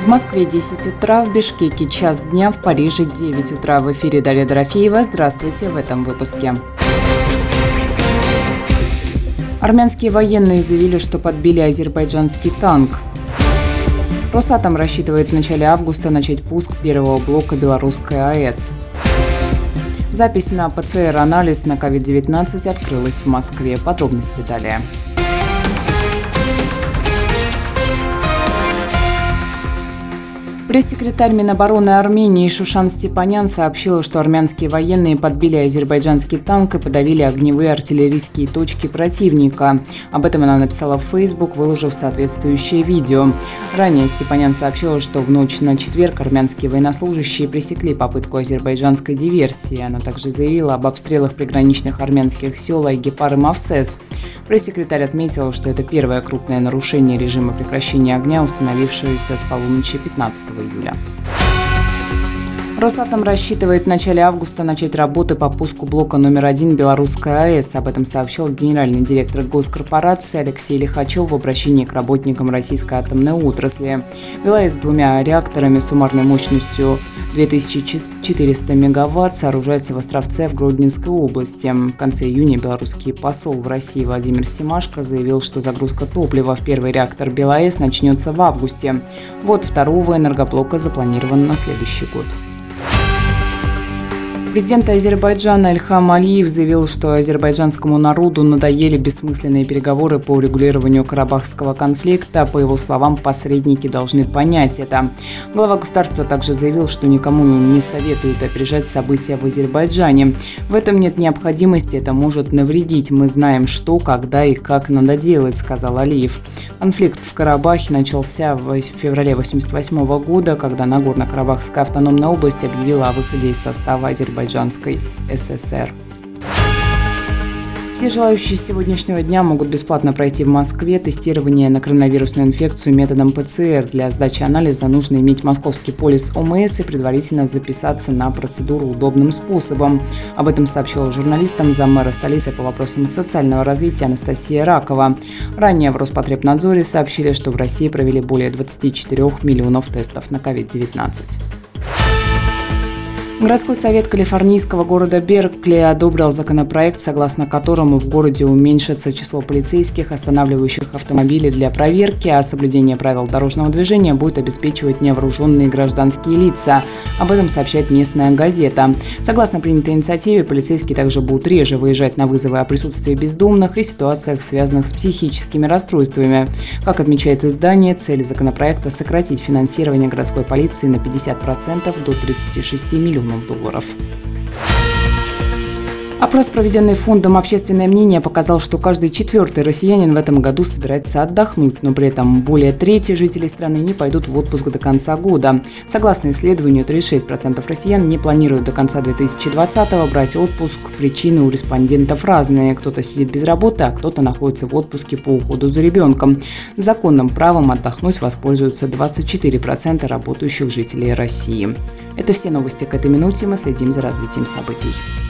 Москве 10 утра, в Бишкеке час дня, в Париже 9 утра. В эфире Дарья Дорофеева. Здравствуйте в этом выпуске. Армянские военные заявили, что подбили азербайджанский танк. Росатом рассчитывает в начале августа начать пуск первого блока Белорусской АЭС. Запись на ПЦР-анализ на COVID-19 открылась в Москве. Подробности далее. Пресс-секретарь Минобороны Армении Шушан Степанян сообщил, что армянские военные подбили азербайджанский танк и подавили огневые артиллерийские точки противника. Об этом она написала в Facebook, выложив соответствующее видео. Ранее Степанян сообщила, что в ночь на четверг армянские военнослужащие пресекли попытку азербайджанской диверсии. Она также заявила об обстрелах приграничных армянских сел Айгепар и Мавсес. Пресс-секретарь отметила, что это первое крупное нарушение режима прекращения огня, установившееся с полуночи 15 июля. Росатом рассчитывает в начале августа начать работы по пуску блока номер 1 Белорусской АЭС. Об этом сообщил генеральный директор госкорпорации Алексей Лихачев в обращении к работникам российской атомной отрасли. БелАЭС с 2 реакторами суммарной мощностью 2400 мегаватт сооружается в Островце в Гродненской области. В конце июня белорусский посол в России Владимир Семашко заявил, что загрузка топлива в первый реактор БелАЭС начнется в августе. Ввод второго энергоблока запланирован на следующий год. Президент Азербайджана Ильхам Алиев заявил, что азербайджанскому народу надоели бессмысленные переговоры по урегулированию карабахского конфликта. По его словам, посредники должны понять это. Глава государства также заявил, что никому не советует опережать события в Азербайджане. В этом нет необходимости, это может навредить. Мы знаем, что, когда и как надо делать, сказал Алиев. Конфликт в Карабахе начался в феврале 1988 года, когда Нагорно-Карабахская автономная область объявила о выходе из состава Азербайджанской ССР. Все желающие с сегодняшнего дня могут бесплатно пройти в Москве тестирование на коронавирусную инфекцию методом ПЦР. Для сдачи анализа нужно иметь московский полис ОМС и предварительно записаться на процедуру удобным способом. Об этом сообщила журналистам заммэра столицы по вопросам социального развития Анастасия Ракова. Ранее в Роспотребнадзоре сообщили, что в России провели более 24 миллионов тестов на COVID-19. Городской совет калифорнийского города Беркли одобрил законопроект, согласно которому в городе уменьшится число полицейских, останавливающих автомобили для проверки, а соблюдение правил дорожного движения будет обеспечивать невооруженные гражданские лица. Об этом сообщает местная газета. Согласно принятой инициативе, полицейские также будут реже выезжать на вызовы о присутствии бездомных и ситуациях, связанных с психическими расстройствами. Как отмечает издание, цель законопроекта – сократить финансирование городской полиции на 50% до 36 миллионов долларов. Опрос, проведенный фондом «Общественное мнение», показал, что каждый 4-й россиянин в этом году собирается отдохнуть, но при этом более трети жителей страны не пойдут в отпуск до конца года. Согласно исследованию, 36% россиян не планируют до конца 2020-го брать отпуск. Причины у респондентов разные. Кто-то сидит без работы, а кто-то находится в отпуске по уходу за ребенком. Законным правом отдохнуть воспользуются 24% работающих жителей России. Это все новости к этой минуте. Мы следим за развитием событий.